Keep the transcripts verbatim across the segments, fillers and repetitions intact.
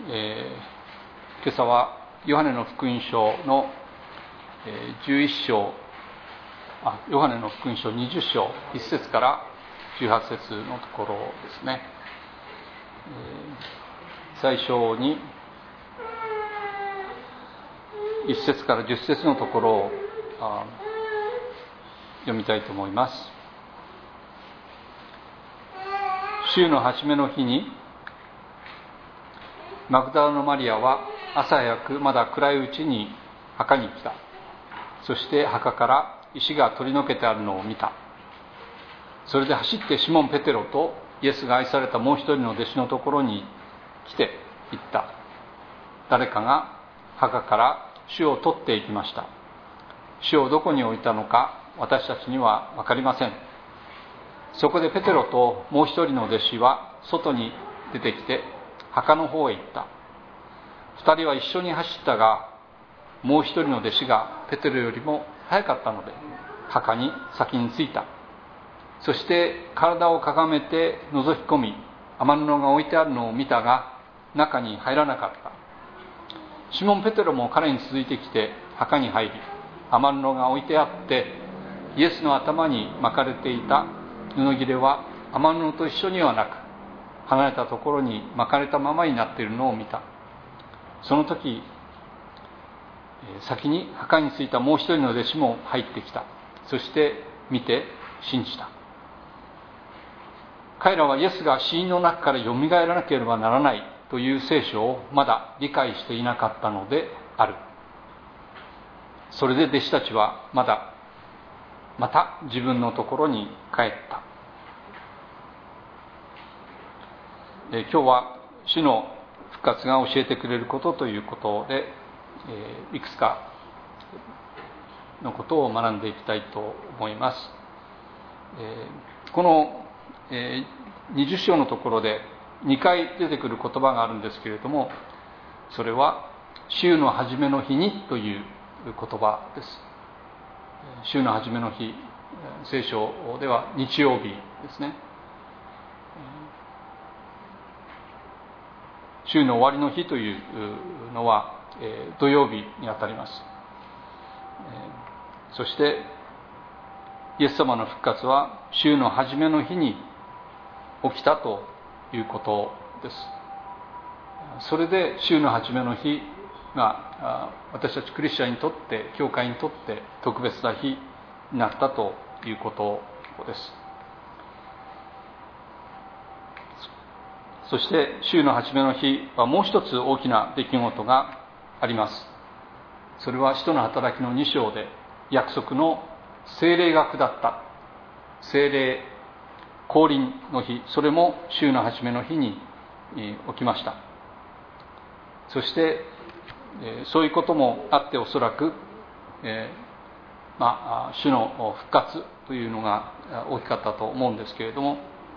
えー、今朝はヨハネの福音書のじゅういっ章、あヨハネの福音書にじゅっ章いっ節からじゅうはち節のところですね。えー、最初にいっ節からじゅっ節のところを読みたいと思います。週の初めの日にマグダラのマリアは朝早くまだ暗いうちに墓に来た。そして墓から石が取り除けてあるのを見た。それで走ってシモン・ペテロとイエスが愛されたもう一人の弟子のところに来て言った。誰かが墓から主を取っていきました。主をどこに置いたのか私たちには分かりません。そこでペテロともう一人の弟子は外に出てきて墓の方へ行った。二人は一緒に走ったが、もう一人の弟子がペテロよりも早かったので墓に先に着いた。そして体をかがめて覗き込み、雨布が置いてあるのを見たが中に入らなかった。シモン・ペテロも彼に続いてきて墓に入り、雨布が置いてあってイエスの頭に巻かれていた布切れは雨布と一緒にはなく、離れたところに巻かれたままになっているのを見た。その時先に墓に着いたもう一人の弟子も入ってきた。そして見て信じた。彼らはイエスが死因の中からよみがえらなければならないという聖書をまだ理解していなかったのである。それで弟子たちはまだまた自分のところに帰った。え今日は主の復活が教えてくれることということで、えいくつかのことを学んでいきたいと思います。えこの、えにじゅっ章のところでにかい出てくる言葉があるんですけれども、それは週の初めの日にという言葉です。週の初めの日、聖書では日曜日ですね。週の終わりの日というのは土曜日にあたります。そしてイエス様の復活は週の初めの日に起きたということです。それで週の初めの日が私たちクリスチャンにとって、教会にとって特別な日になったということです。そして週の初めの日はもう一つ大きな出来事があります。それは使徒の働きのに章で約束の聖霊が下った、聖霊降臨の日、それも週の初めの日に起きました。そしてそういうこともあっておそらく、えーまあ、主の復活というのが大きかったと思うんですけれども、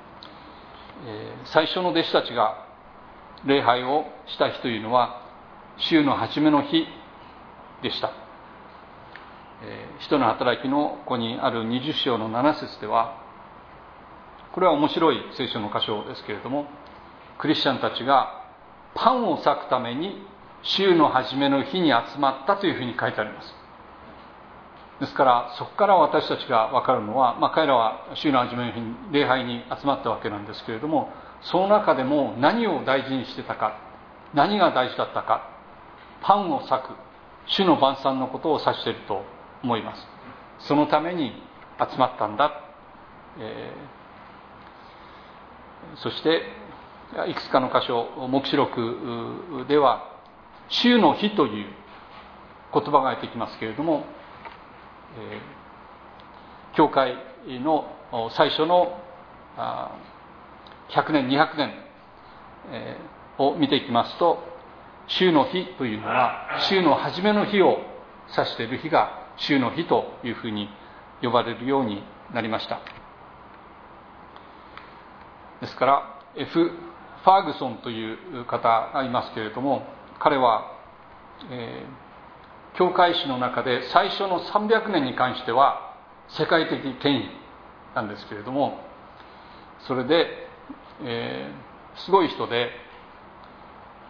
最初の弟子たちが礼拝をした日というのは週の初めの日でした。使徒の働きのここにあるにじゅっ章のなな節では、これは面白い聖書の箇所ですけれども、クリスチャンたちがパンを裂くために週の初めの日に集まったというふうに書いてあります。ですからそこから私たちが分かるのは、まあ、彼らは週の初めの日に礼拝に集まったわけなんですけれども、その中でも何を大事にしてたか、何が大事だったか、パンを裂く主の晩餐のことを指していると思います。そのために集まったんだ、えー、そしていくつかの箇所、黙示録では週の日という言葉が出てきますけれども、えー、教会の最初のひゃくねんにひゃくねん、えー、を見ていきますと、週の日というのは週の初めの日を指している日が週の日というふうに呼ばれるようになりました。ですから F ファーグソンという方がいますけれども、彼は、えー、教会史の中で最初のさんびゃくねんに関しては世界的権威なんですけれども、それで、えー、すごい人で、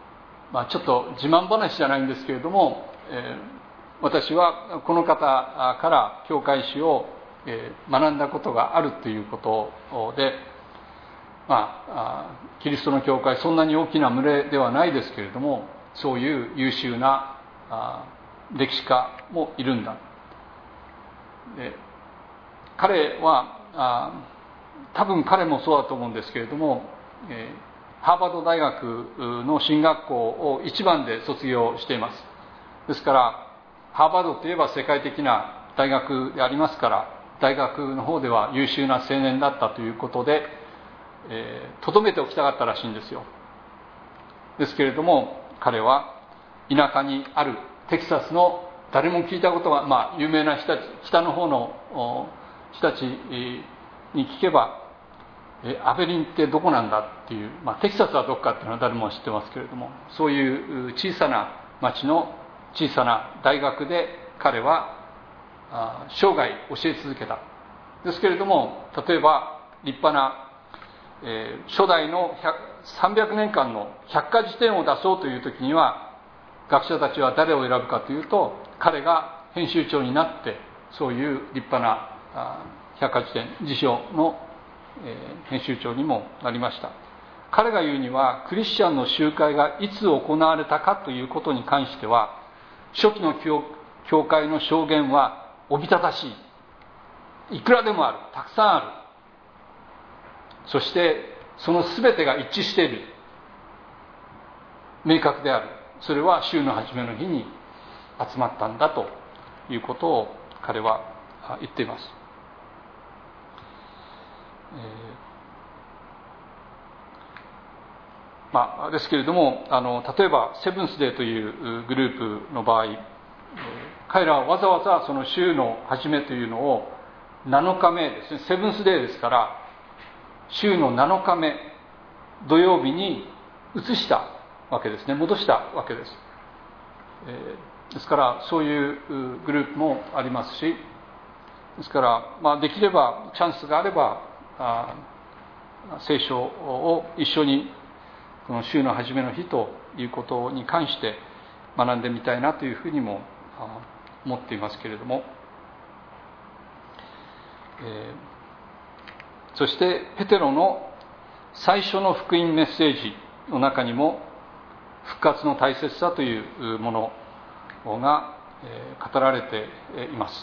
まあ、ちょっと自慢話じゃないんですけれども、えー私はこの方から教会史を学んだことがあるということで、まあ、キリストの教会そんなに大きな群れではないですけれども、そういう優秀な歴史家もいるんだ。で彼は多分彼もそうだと思うんですけれども、ハーバード大学の進学校を一番で卒業しています。ですからハーバードといえば世界的な大学でありますから、大学の方では優秀な青年だったということで、えー、留めておきたかったらしいんですよ。ですけれども、彼は田舎にあるテキサスの誰も聞いたことが、まあ、有名な人たち、北の方の人たちに聞けば、えアベリンってどこなんだっていう、まあ、テキサスはどこかっていうのは誰も知ってますけれども、そういう小さな町の小さな大学で彼は生涯教え続けた。ですけれども、例えば立派な、えー、初代のさんびゃくねんかんの百科事典を出そうという時には、学者たちは誰を選ぶかというと、彼が編集長になってそういう立派な百科事典辞書の、えー、編集長にもなりました。彼が言うには、クリスチャンの集会がいつ行われたかということに関しては、初期の教会の証言はおびただしい。いくらでもある。たくさんある。そしてその全てが一致している。明確である。それは週の初めの日に集まったんだということを彼は言っています。えーまあ、ですけれども、あの例えばセブンスデーというグループの場合、彼らはわざわざその週の初めというのをなのかめですね、セブンスデーですから週のなのかめ土曜日に移したわけですね、戻したわけです。えー、ですからそういうグループもありますし、ですから、まあ、できればチャンスがあればあ聖書を一緒にこの週の初めの日ということに関して学んでみたいなというふうにも思っていますけれども、えー、そしてペテロの最初の福音メッセージの中にも復活の大切さというものが語られています。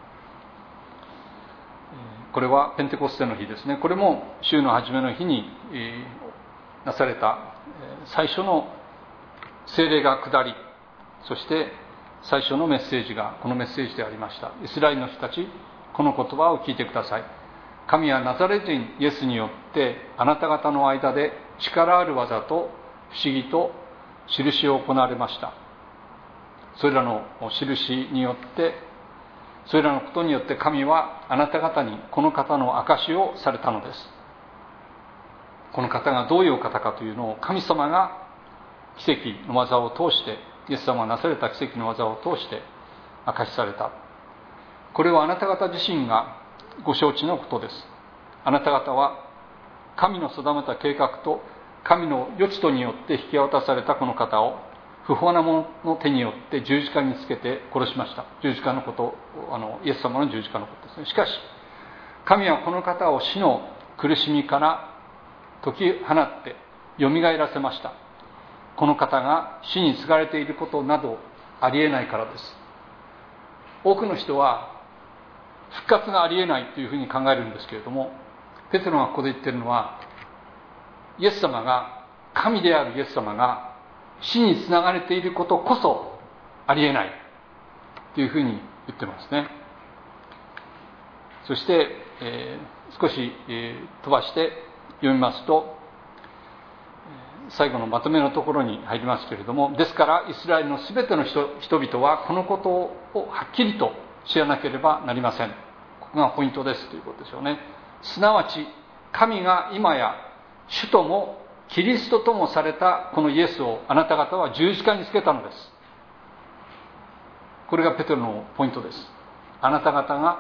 これはペンテコステの日ですね。これも週の初めの日になされた最初の聖霊が下り、そして最初のメッセージがこのメッセージでありました。イスラエルの人たち、この言葉を聞いてください。神はナザレ人イエスによってあなた方の間で力ある技と不思議と印を行われました。それらの印によってそれらのことによって神はあなた方にこの方の証しをされたのです。この方がどういう方かというのを神様が奇跡の技を通して、イエス様がなされた奇跡の技を通して証しされた。これはあなた方自身がご承知のことです。あなた方は神の定めた計画と神の予知とによって引き渡されたこの方を不法な者の手によって十字架につけて殺しました。十字架のこと、あのイエス様の十字架のことですね。しかし神はこの方を死の苦しみから解き放ってよみがえらせました。この方が死に継がれていることなどありえないからです。多くの人は復活がありえないというふうに考えるんですけれども、ペテロがここで言っているのは、イエス様が、神であるイエス様が死につながれていることこそありえないというふうに言ってますね。そして、えー、少し、えー、飛ばして読みますと、最後のまとめのところに入りますけれども、ですからイスラエルのすべての 人, 人々はこのことをはっきりと知らなければなりません。ここがポイントですということでしょうね。すなわち神が今や主ともキリストともされたこのイエスをあなた方は十字架につけたのです。これがペテロのポイントです。あなた方が、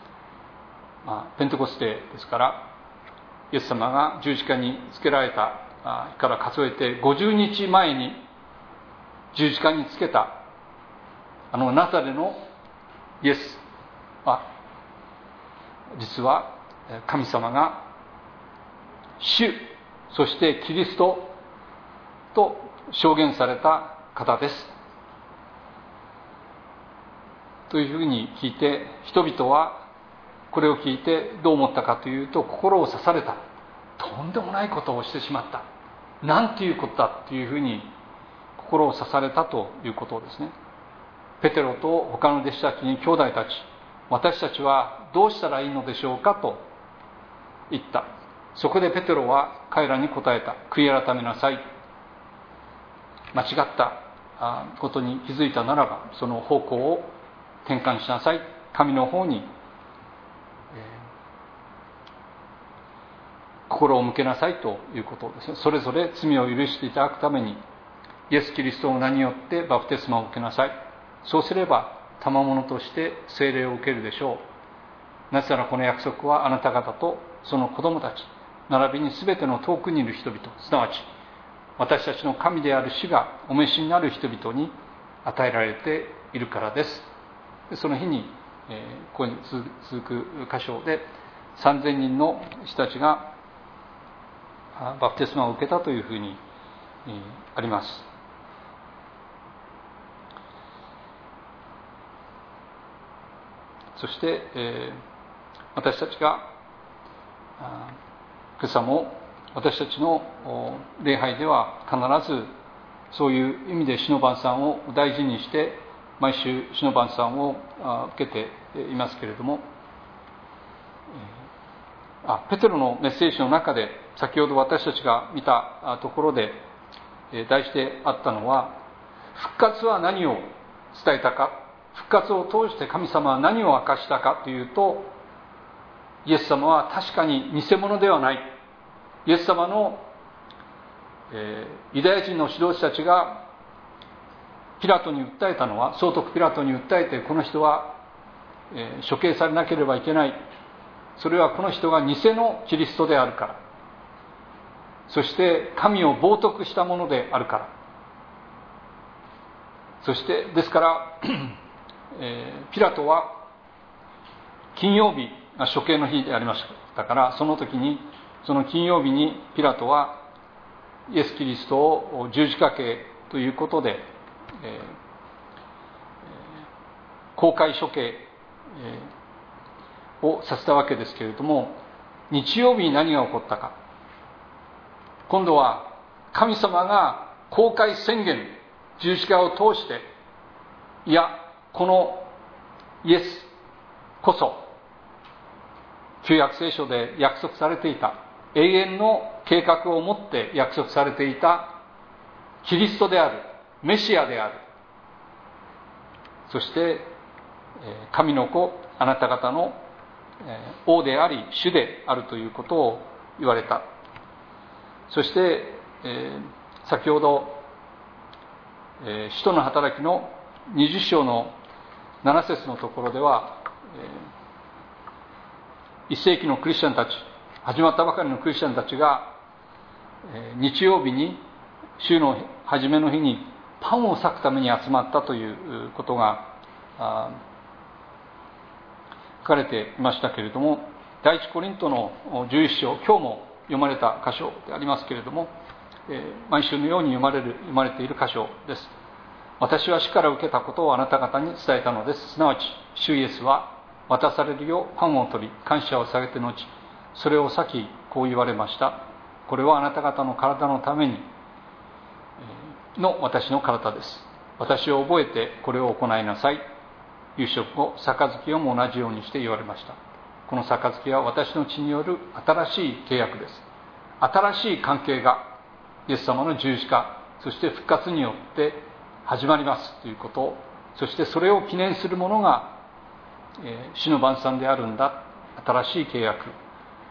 まあ、ペンテコステですから、イエス様が十字架につけられたから数えてごじゅうにちまえに十字架につけたあのナザレのイエスは、実は神様が主、そしてキリストと証言された方ですというふうに聞いて、人々はこれを聞いてどう思ったかというと、心を刺された。とんでもないことをしてしまった、なんていうことだというふうに心を刺されたということですね。ペテロと他の弟子たちに、兄弟たち、私たちはどうしたらいいのでしょうかと言った。そこでペテロは彼らに答えた。悔い改めなさい。間違ったことに気づいたならば、その方向を転換しなさい。神の方に、えー、心を向けなさいということですね。それぞれ罪を許していただくために、イエス・キリストの名によってバプテスマを受けなさい。そうすれば賜物として聖霊を受けるでしょう。なぜならこの約束はあなた方とその子供たち、並びに全ての遠くにいる人々、すなわち私たちの神である主がお召しになる人々に与えられているからです。その日に、えー、ここに続く箇所でさんぜんにんの人たちがバプテスマを受けたというふうに、えー、あります。そして、えー、私たちが今朝も私たちの礼拝では必ずそういう意味で主の晩餐を大事にして毎週主の晩餐を受けていますけれども、あペテロのメッセージの中で先ほど私たちが見たところで題してあったのは、復活は何を伝えたか、復活を通して神様は何を明かしたかというと、イエス様は確かに偽物ではない。イエス様の、えー、ユダヤ人の指導者たちがピラトに訴えたのは、総督ピラトに訴えて、この人は、えー、処刑されなければいけない。それはこの人が偽のキリストであるから。そして神を冒涜したものであるから。そしてですからえー、ピラトは金曜日が処刑の日でありましたから、その時にその金曜日にピラトはイエス・キリストを十字架刑ということで、えー、公開処刑をさせたわけですけれども、日曜日に何が起こったか。今度は神様が公開宣言、十字架を通して、いやこのイエスこそ旧約聖書で約束されていた、永遠の計画を持って約束されていたキリストである、メシアである、そして神の子、あなた方の王であり主であるということを言われた。そして、えー、先ほど、えー、使徒の働きのにじゅっ章のなな節のところでは、えー、いっ世紀のクリスチャンたち、始まったばかりのクリスチャンたちが、えー、日曜日に週の初めの日にパンを裂くために集まったということが書かれていましたけれども、第一コリントのじゅういっ章、今日も読まれた箇所でありますけれども、えー、毎週のように読まれる読まれている箇所です。私は主から受けたことをあなた方に伝えたのです。すなわち主イエスは渡されるようパンを取り感謝を下げて後、それを裂きこう言われました。これはあなた方の体のためにの私の体です。私を覚えてこれを行いなさい。夕食後、杯をも同じようにして言われました。この杯は私の血による新しい契約です。新しい関係がイエス様の十字架、そして復活によって始まりますということ、そしてそれを記念するものが、えー、死の晩餐であるんだ。新しい契約、え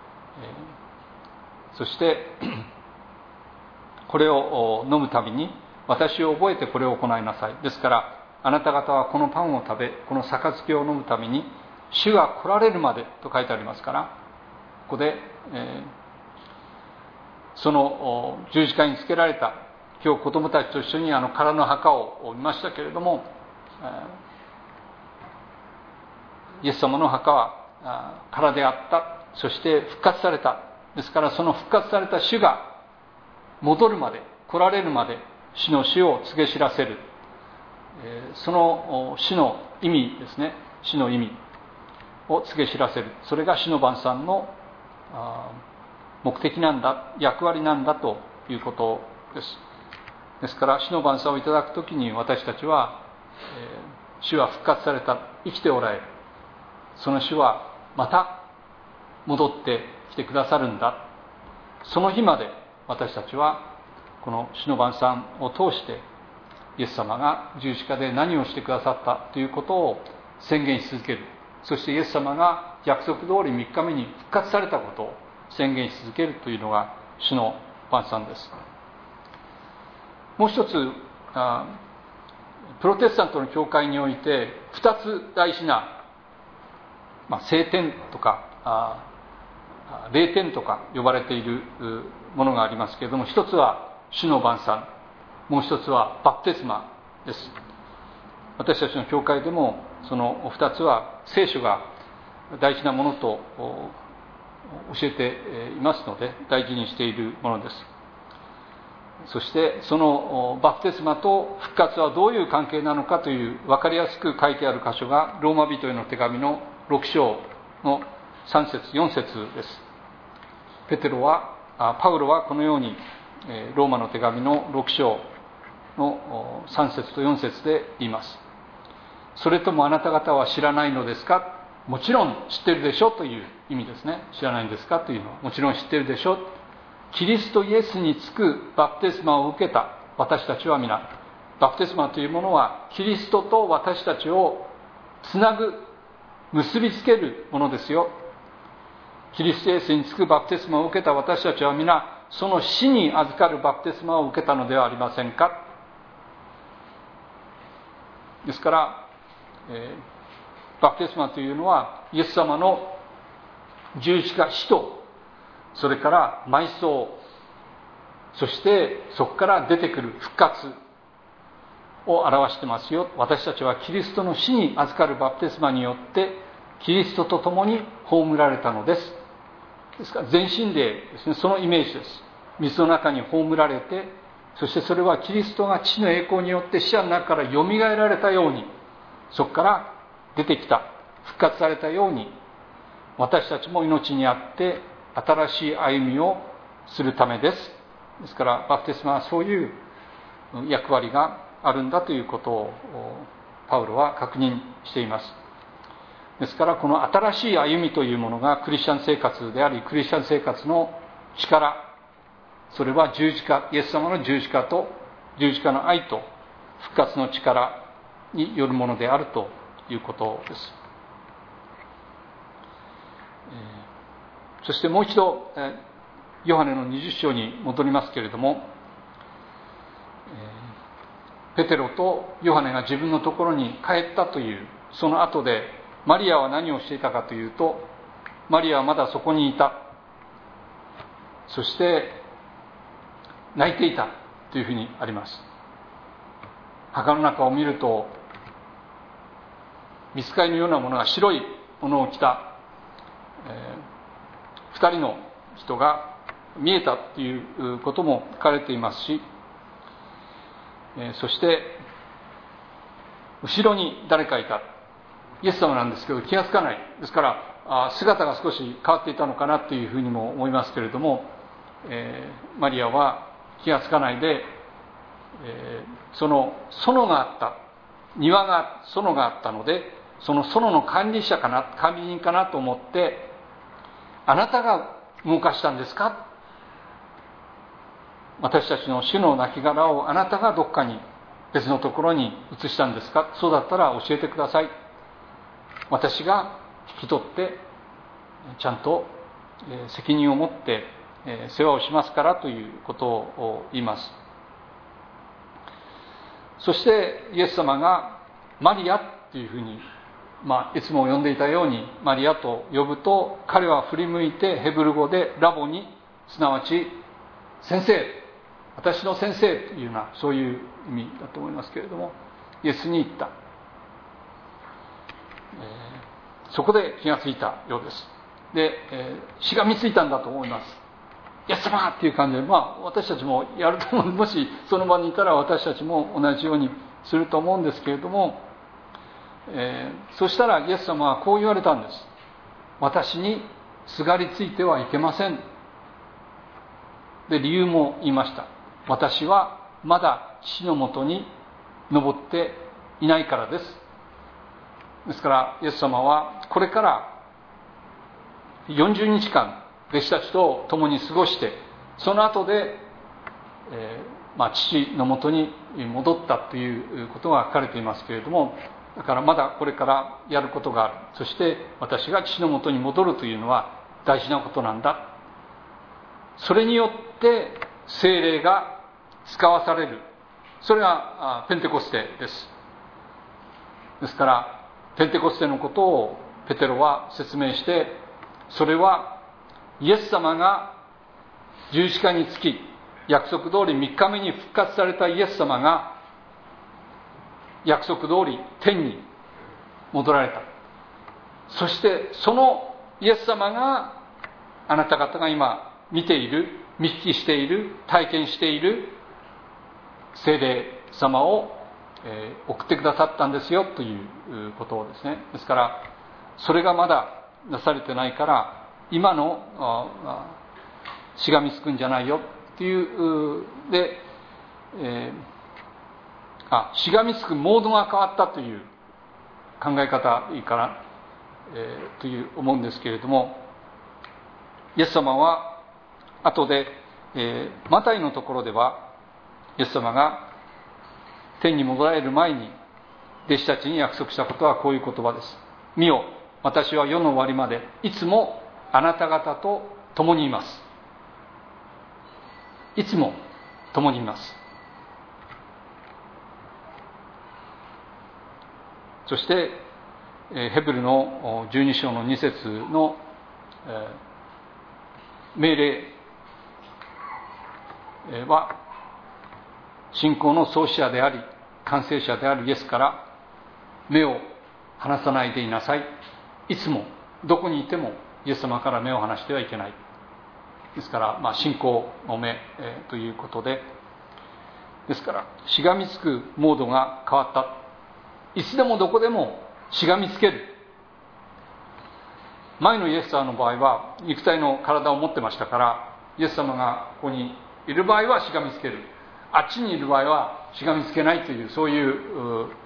ー、そしてこれを飲むたびに私を覚えてこれを行いなさい。ですからあなた方はこのパンを食べこの杯を飲むたびに主が来られるまでと書いてありますから、ここで、えその十字架につけられた、今日子供たちと一緒にあの空の墓を見ましたけれども、イエス様の墓は空であった。そして復活された。ですからその復活された主が戻るまで、来られるまで死の死を告げ知らせる、その死の意味ですね、死の意味を告げ知らせる、それが死の晩餐の目的なんだ、役割なんだということです。ですから死の晩餐をいただくときに私たちは、えー、主は復活された、生きておられる、その主はまた戻ってきてくださるんだ、その日まで私たちはこの死の晩餐を通してイエス様が十字架で何をしてくださったということを宣言し続ける。そしてイエス様が約束通りみっかめに復活されたことを宣言し続けるというのが主の晩餐です。もう一つ、プロテスタントの教会において二つ大事な、まあ、聖典とか霊典とか呼ばれているものがありますけれども、一つは主の晩餐、もう一つはバプテスマです。私たちの教会でもその二つは聖書が大事なものと教えていますので大事にしているものです。そしてそのバプテスマと復活はどういう関係なのかという分かりやすく書いてある箇所がローマ人への手紙のろく章のさん節よん節です。ペテロはパウロはこのようにローマの手紙のろく章のさん節とよん節で言います。それともあなた方は知らないのですか。もちろん知ってるでしょという意味ですね。知らないんですかというのはもちろん知ってるでしょ。キリストイエスにつくバプテスマを受けた私たちは皆、バプテスマというものはキリストと私たちをつなぐ、結びつけるものですよ。キリストイエスにつくバプテスマを受けた私たちは皆、その死に預かるバプテスマを受けたのではありませんか。ですから、えー、バプテスマというのはイエス様の十字架死と、それから埋葬、そしてそこから出てくる復活を表してますよ。私たちはキリストの死に預かるバプテスマによってキリストと共に葬られたのです。ですから全身霊ですね、そのイメージです。水の中に葬られて、そしてそれはキリストが父の栄光によって死者の中からよみがえられたように、そこから出てきた、復活されたように、私たちも命にあって新しい歩みをするためです。ですからバプテスマはそういう役割があるんだということをパウロは確認しています。ですからこの新しい歩みというものがクリスチャン生活であり、クリスチャン生活の力、それは十字架、イエス様の十字架と十字架の愛と復活の力によるものであるということです。そしてもう一度ヨハネのにじゅっ章に戻りますけれども、ペテロとヨハネが自分のところに帰ったというその後で、マリアは何をしていたかというと、マリアはまだそこにいた、そして泣いていたというふうにあります。墓の中を見ると御使いのようなものが白いものを着た、えー、二人の人が見えたということも書かれていますし、えー、そして後ろに誰かいた、イエス様なんですけど気がつかない。ですからあ姿が少し変わっていたのかなというふうにも思いますけれども、えー、マリアは気がつかないで、えー、その園があった、庭が園があったので、その園の管理者かな、管理人かなと思って、あなたが動かしたんですか、私たちの主の亡骸をあなたがどっかに別のところに移したんですか、そうだったら教えてください、私が引き取ってちゃんと責任を持って世話をしますからということを言います。そしてイエス様がマリアというふうに、まあ、いつも呼んでいたようにマリアと呼ぶと、彼は振り向いてヘブル語でラボに、すなわち先生、私の先生というような、そういう意味だと思いますけれども、イエスに言った、えー、そこで気がついたようです。で、えー、しがみついたんだと思います。イエス様っていう感じで、まあ私たちもやると思う。もしその場にいたら私たちも同じようにすると思うんですけれども、えー、そしたらイエス様はこう言われたんです。私にすがりついてはいけません。で、理由も言いました。私はまだ父のもとに登っていないからです。ですからイエス様はこれからよんじゅうにちかん弟子たちと共に過ごして、その後で、えーまあ、父のもとに戻ったということが書かれていますけれども、だからまだこれからやることがある。そして私が父のもとに戻るというのは大事なことなんだ。それによって聖霊が使わされる。それがペンテコステです。ですからペンテコステのことをペテロは説明して、それはイエス様が十字架につき、約束通りみっかめに復活されたイエス様が約束通り天に戻られた。そしてそのイエス様があなた方が今見ている、見聞きしている、体験している聖霊様を送ってくださったんですよということをですね。ですからそれがまだなされてないから、今のしがみつくんじゃないよっていうで、えー、あしがみつくモードが変わったという考え方いいかな、えー、という思うんですけれども、イエス様は後で、えー、マタイのところではイエス様が天に戻られる前に弟子たちに約束したことはこういう言葉です。見よ、私は世の終わりまでいつもあなた方と共にいます。いつも共にいます。そしてヘブルのじゅうに章のに節の命令は、信仰の創始者であり完成者であるイエスから目を離さないでいなさい。いつもどこにいてもイエス様から目を離してはいけない。ですから、まあ、信仰の目、えー、ということで、ですからしがみつくモードが変わった。いつでもどこでもしがみつける。前のイエス様の場合は肉体の体を持ってましたから、イエス様がここにいる場合はしがみつける、あっちにいる場合はしがみつけないという、そういう、う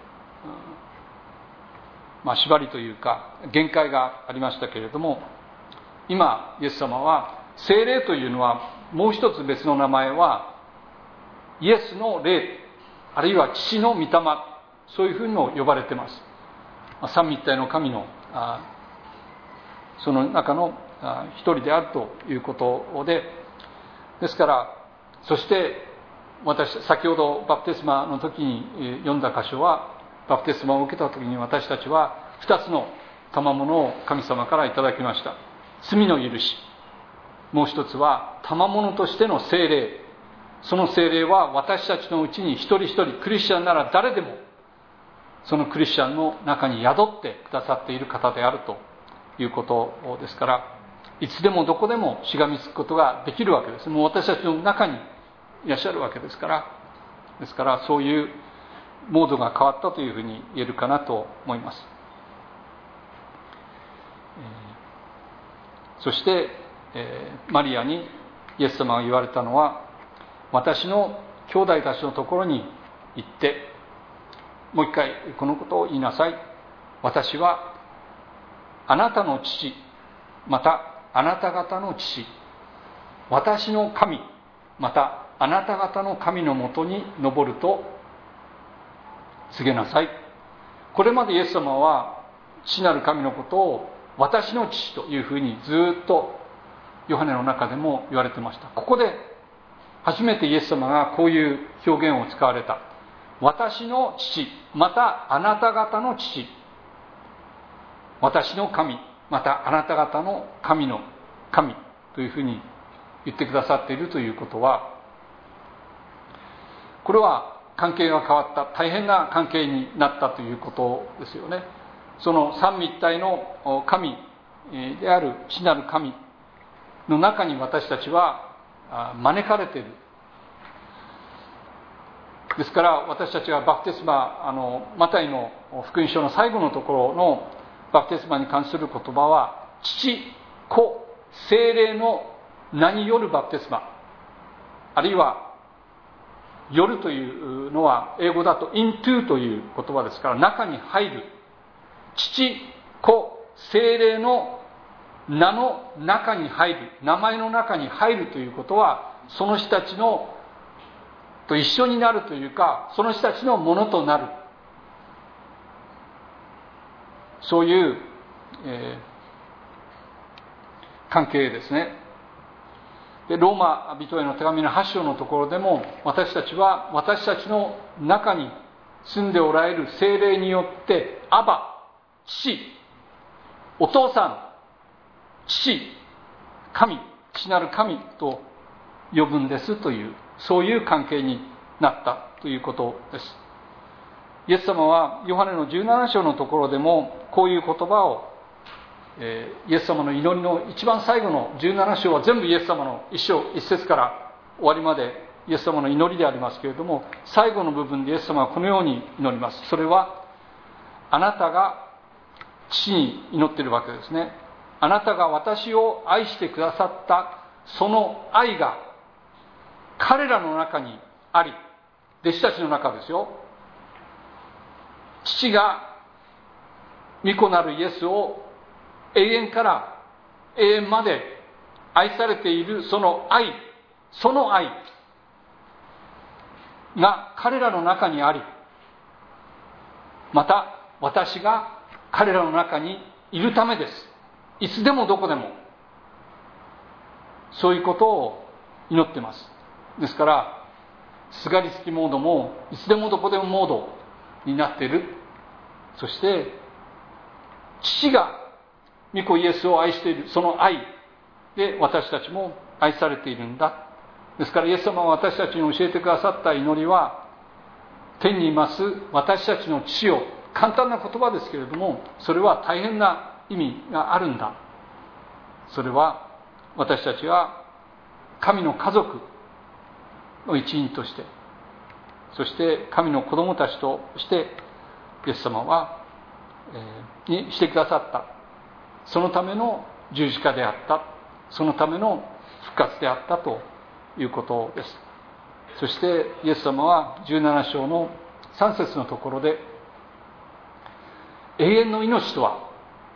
まあ、縛りというか限界がありましたけれども、今イエス様は聖霊というのはもう一つ別の名前はイエスの霊、あるいは父の御霊、そういうふうにも呼ばれています。三位一体の神のその中の一人であるということで、ですから、そして私先ほどバプテスマの時に読んだ箇所は、バプテスマを受けた時に私たちは二つの賜物を神様からいただきました。罪の許し、もう一つは賜物としての聖霊。その聖霊は私たちのうちに一人一人、クリスチャンなら誰でもそのクリスチャンの中に宿ってくださっている方であるということですから、いつでもどこでもしがみつくことができるわけです。もう私たちの中にいらっしゃるわけですから、ですからそういうモードが変わったというふうに言えるかなと思います。そして、えー、マリアにイエス様が言われたのは、私の兄弟たちのところに行ってもう一回このことを言いなさい。私はあなたの父、またあなた方の父、私の神、またあなた方の神のもとに登ると告げなさい。これまでイエス様は父なる神のことを私の父というふうにずっとヨハネの中でも言われてました。ここで初めてイエス様がこういう表現を使われた。私の父、またあなた方の父、私の神、またあなた方の神の神というふうに言ってくださっているということは、これは関係が変わった、大変な関係になったということですよね。その三位一体の神である父なる神の中に私たちは招かれている。ですから私たちはバプテスマ、あのマタイの福音書の最後のところのバプテスマに関する言葉は、父、子、聖霊の名によるバプテスマ、あるいはよるというのは英語だと into という言葉ですから、中に入る。父、子、聖霊の名の中に入る、名前の中に入るということは、その人たちのと一緒になるというか、その人たちのものとなる、そういう、えー、関係ですね。でローマ人への手紙のはち章のところでも、私たちは私たちの中に住んでおられる聖霊によってアバ、父、お父さん、父、神、父なる神と呼ぶんですという、そういう関係になったということです。イエス様はヨハネのじゅうなな章のところでもこういう言葉を、えー、イエス様の祈りの一番最後のじゅうなな章は全部イエス様の一章一節から終わりまでイエス様の祈りでありますけれども、最後の部分でイエス様はこのように祈ります。それは、あなたが父に祈っているわけですね。あなたが私を愛してくださったその愛が彼らの中にあり、弟子たちの中ですよ。父が御子なるイエスを永遠から永遠まで愛されているその愛、その愛が彼らの中にあり、また私が彼らの中にいるためです。いつでもどこでもそういうことを祈っています。ですからすがりつきモードもいつでもどこでもモードになっている。そして父が御子イエスを愛しているその愛で私たちも愛されているんだ。ですからイエス様は私たちに教えてくださった祈りは、天にいます私たちの父よ、簡単な言葉ですけれども、それは大変な意味があるんだ。それは私たちは神の家族の一員として、そして神の子供たちとしてイエス様は、えー、にしてくださった、そのための十字架であった、そのための復活であったということです。そしてイエス様はじゅうなな章のさん節のところで、永遠の命とは、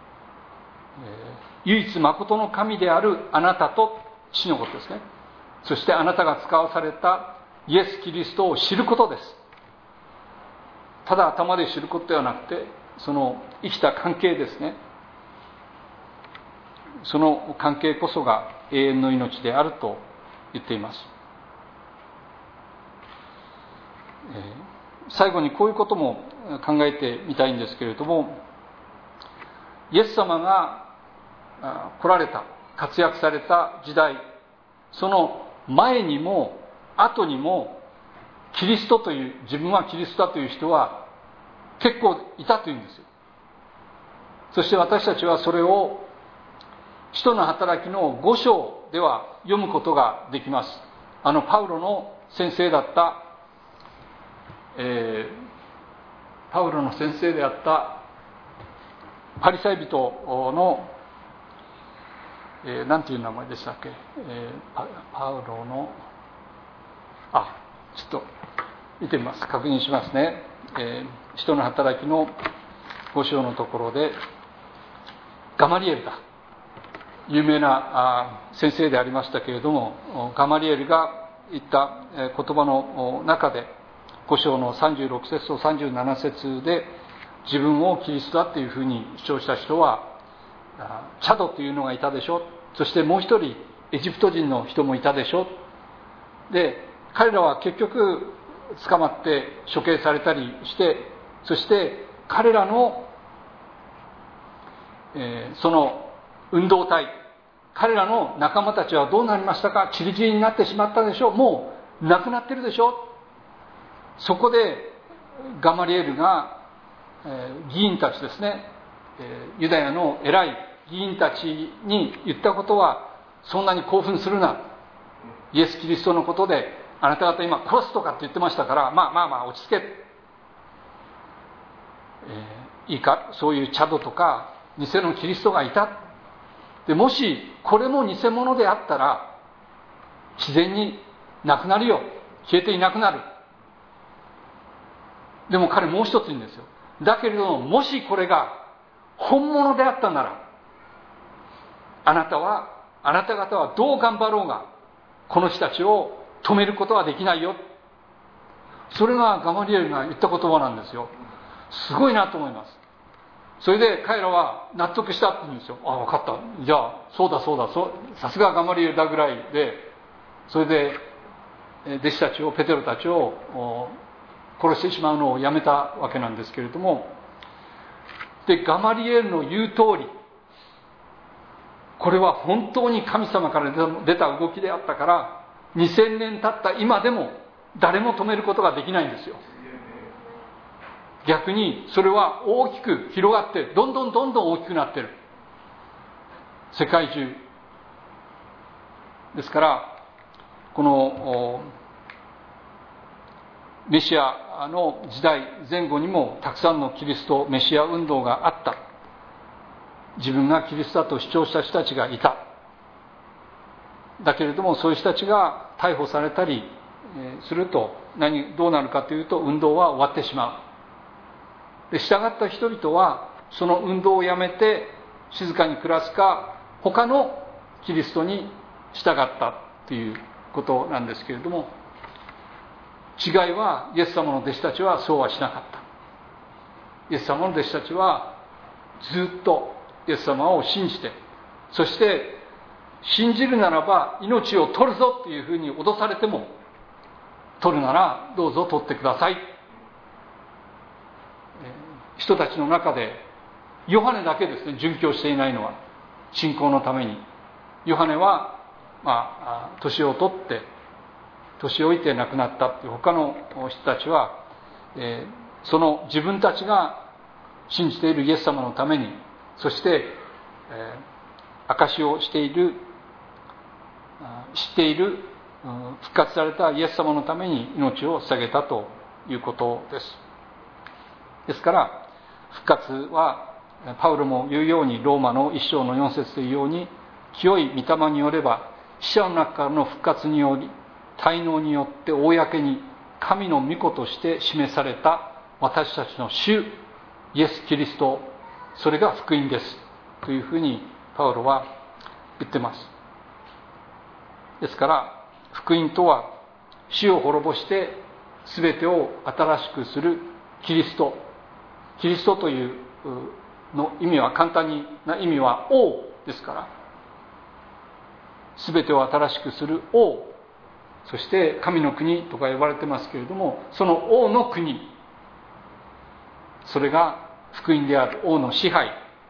えー、唯一誠の神であるあなたと父のことですね。そしてあなたが使わされたイエス・キリストを知ることです。ただ頭で知ることではなくて、その生きた関係ですね。その関係こそが永遠の命であると言っています。えー、最後にこういうことも考えてみたいんですけれども、イエス様が来られた、活躍された時代、その前にも後にもキリストという、自分はキリストだという人は結構いたというんですよ。そして私たちはそれを使徒の働きのご章では読むことができます。あのパウロの先生だった、えー、パウロの先生であったパリサイ人の、えー、なんていう名前でしたっけ、えー、パ, パウロのあちょっと見てみます。確認しますね。えー、使徒の働きのご章のところで、ガマリエルだ、有名な先生でありましたけれども、ガマリエルが言った言葉の中で、ご章のさんじゅうろく節とさんじゅうなな節で、自分をキリストだというふうに主張した人はチャドというのがいたでしょ、そしてもう一人エジプト人の人もいたでしょ。で彼らは結局捕まって処刑されたりして、そして彼らの、えー、その運動体、 彼らの仲間たちはどうなりましたか。散り散りになってしまったでしょう。もう亡くなってるでしょう。そこでガマリエルが、えー、議員たちですね、えー、ユダヤの偉い議員たちに言ったことは、そんなに興奮するな、イエス・キリストのことであなた方今殺すとかって言ってましたから、まあまあまあ落ち着け、えー、いいか、そういうチャドとか偽のキリストがいた。でもしこれも偽物であったら自然になくなるよ、消えていなくなる。でも彼もう一つ言うんですよ。だけれども、もしこれが本物であったなら、あなたはあなた方はどう頑張ろうがこの人たちを止めることはできないよ。それがガマリエルが言った言葉なんですよ。すごいなと思います。それで彼らは納得したって言うんですよ。ああ、分かった、じゃあそうだそうだ、さすがガマリエルだぐらいで、それで弟子たちを、ペテロたちを殺してしまうのをやめたわけなんですけれども、でガマリエルの言う通り、これは本当に神様から出た動きであったから、にせんねん経った今でも誰も止めることができないんですよ。逆にそれは大きく広がって、どんどんどんどん大きくなってる、世界中ですから、このメシアの時代前後にもたくさんのキリストメシア運動があった。自分がキリストだと主張した人たちがいた。だけれどもそういう人たちが逮捕されたりすると何どうなるかというと、運動は終わってしまう。で従った人々はその運動をやめて静かに暮らすか、他のキリストに従ったということなんですけれども、違いはイエス様の弟子たちはそうはしなかった。イエス様の弟子たちはずっとイエス様を信じて、そして信じるならば命を取るぞというふうに脅されても、取るならどうぞ取ってください。人たちの中でヨハネだけですね、殉教していないのは、信仰のために。ヨハネはまあ年を取って年老いて亡くなったっていう、他の人たちは、えー、その自分たちが信じているイエス様のために、そして、えー、証しをしている知っている復活されたイエス様のために命を捧げたということです。ですから復活はパウロも言うように、ローマの一章の四節というように、清い御霊によれば死者の中からの復活により滞納によって公に神の御子として示された私たちの主イエス・キリスト、それが福音ですというふうにパウロは言ってます。ですから福音とは死を滅ぼして全てを新しくするキリスト。キリストというの意味は、簡単な意味は王ですから、全てを新しくする王、そして神の国とか呼ばれてますけれども、その王の国、それが福音である。王の支配、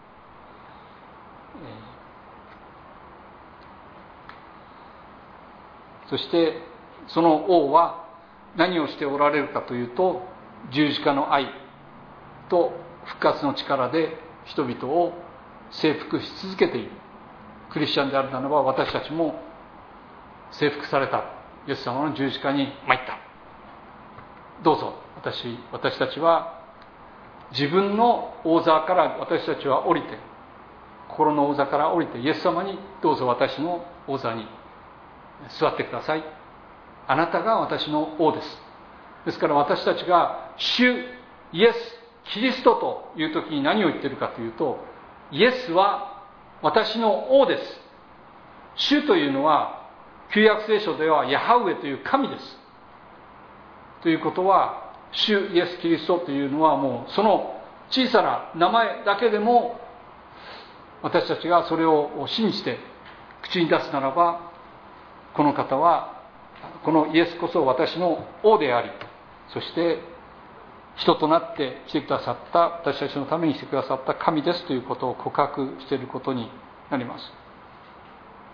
そしてその王は何をしておられるかというと、十字架の愛と復活の力で人々を征服し続けている。クリスチャンであるならば、私たちも征服された。イエス様の十字架に参った。どうぞ、私私たちは自分の王座から私たちは降りて、心の王座から降りて、イエス様にどうぞ私の王座に座ってください。あなたが私の王です。ですから私たちが主イエスキリストという時に何を言っているかというと、イエスは私の王です。主というのは旧約聖書ではヤハウエという神です。ということは、主イエスキリストというのはもうその小さな名前だけでも、私たちがそれを信じて口に出すならば、この方は、このイエスこそ私の王であり、そして人となって来てくださった、私たちのためにしてくださった神ですということを告白していることになります。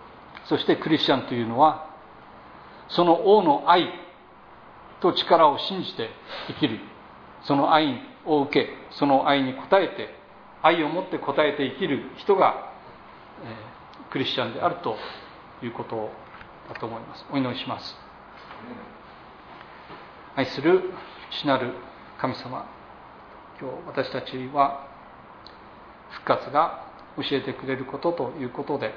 そしてクリスチャンというのはその王の愛と力を信じて生きる、その愛を受け、その愛に応えて、愛を持って応えて生きる人が、えー、クリスチャンであるということだと思います。お祈りします。愛する父なる神様、今日私たちは復活が教えてくれることということで、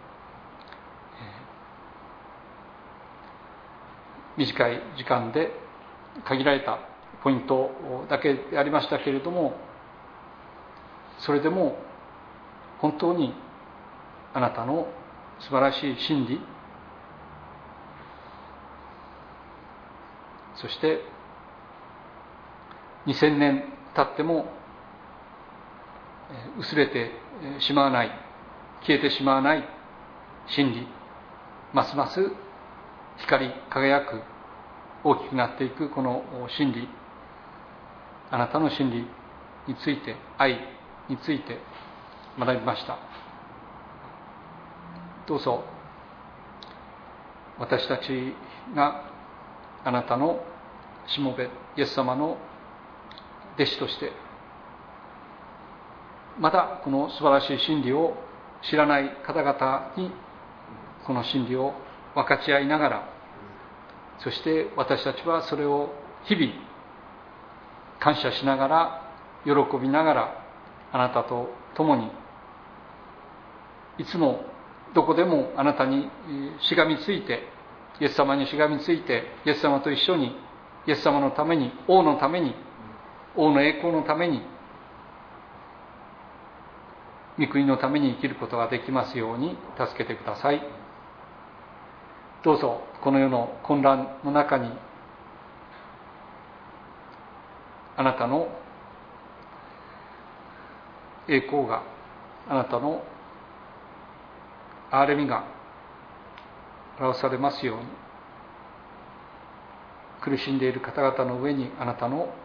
短い時間で限られたポイントだけでありましたけれども、それでも本当にあなたの素晴らしい真理、そしてにせんねん経っても薄れてしまわない、消えてしまわない真理、ますます光り輝く、大きくなっていくこの真理、あなたの真理について、愛について学びました。どうぞ私たちがあなたのしもべイエス様の弟子として、まだこの素晴らしい真理を知らない方々にこの真理を分かち合いながら、そして私たちはそれを日々感謝しながら、喜びながら、あなたと共にいつもどこでもあなたにしがみついて、イエス様にしがみついて、イエス様と一緒に、イエス様のために、王のために、王の栄光のために、御国のために生きることができますように助けてください。どうぞこの世の混乱の中に、あなたの栄光が、あなたの憐れみが表されますように、苦しんでいる方々の上にあなたの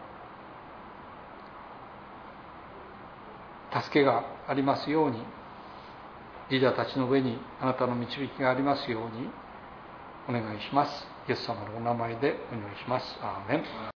助けがありますように、リーダーたちの上にあなたの導きがありますようにお願いします。イエス様のお名前でお祈りします。アーメン。